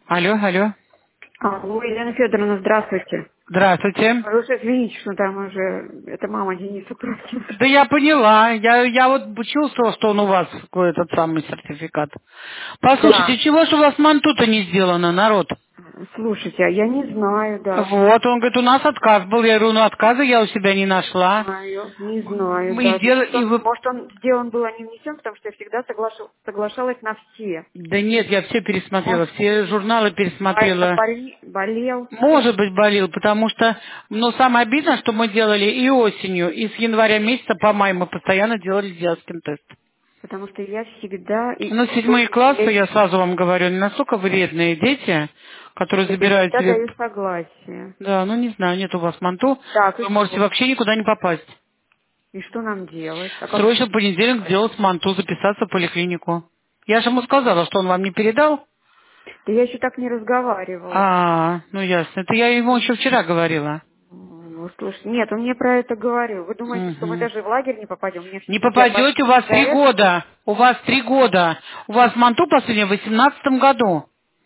Алло, алло. Алло, Елена Федоровна, здравствуйте. Здравствуйте. Вы уж извините, что там уже, это мама Дениса против. Да я поняла. Я вот чувствовала, что он у вас этот самый сертификат. Послушайте, Да. чего же у вас манту-то не сделано, народ? Слушайте, а я не знаю даже. Вот, он говорит, у нас отказ был. Я говорю, ну отказа я у себя не нашла. Не знаю Мы даже. сделали, и вы... Может он сделан был, а не внесен, потому что я всегда соглашалась на все. Да нет, я все пересмотрела, Может, все журналы пересмотрела. болел. Может быть, болел, потому что, ну, самое обидное, что мы делали и осенью, и с января месяца по май мы постоянно делали диаскин тест. Потому что я всегда и Ну, седьмые круглый классы, я месяц. сразу вам говорю, не настолько вредные дети, которые Нет, я забирают всегда себе... даю согласие. Да, ну не знаю, нет у вас манту, Так, и вы можете что? вообще никуда не попасть. И что нам делать? А как Срочно нам в понедельник делать? сделать манту, записаться в поликлинику. Я же ему сказала, что он вам не передал. Да я еще так не разговаривала. А, ну ясно. Это я ему еще вчера говорила. Ну, слушай, нет, он мне про это говорил. Вы думаете, что мы Мгм. даже в лагерь не попадем? Меня Не все-таки попадете, у опасения вас из-за 3 года. этого? У вас 3 года. У вас манту последнее в 18 году.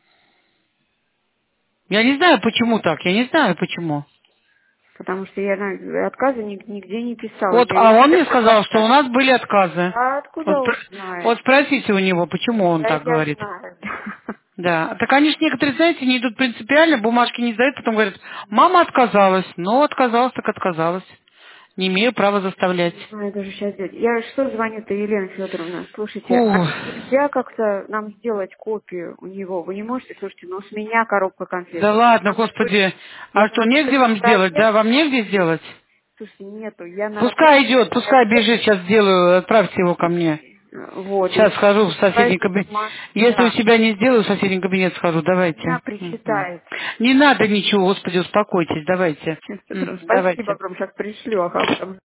Я не знаю, почему так. Я не знаю, почему. Потому что я отказы нигде не писала. Вот, Я а весь он время мне сказал, что у соглашаюсь. нас были отказы. А Вот, откуда он знает? вот спросите у него, почему он Да так я говорит. знаю. Да. Так они же некоторые, знаете, не идут принципиально, бумажки не сдают, потом говорят, мама отказалась. Ну, отказалась, так отказалась. Не имею права заставлять. Не знаю даже сейчас делать. Я что звоню-то, Елена Федоровна? Слушайте, Фу. а нельзя как-то нам сделать копию у него? Вы не можете? Слушайте, ну с меня коробка конфет. Да Вот я ладно, на работе, господи. я А на что, работе негде в вам сделать, Костроме. да? Вам негде сделать? Слушайте, нету. Я на Пускай работе, идет, у меня пускай бежит, сейчас сделаю, отправьте его ко мне. вот, и Сейчас схожу в соседний присылайте кабинет. бумажки, Если у да. себя не сделаю, в соседний кабинет схожу, Меня давайте. Мгм. причитается. Не надо ничего, господи, успокойтесь, давайте. Спасибо Давайте. огромное, сейчас пришлю, ага,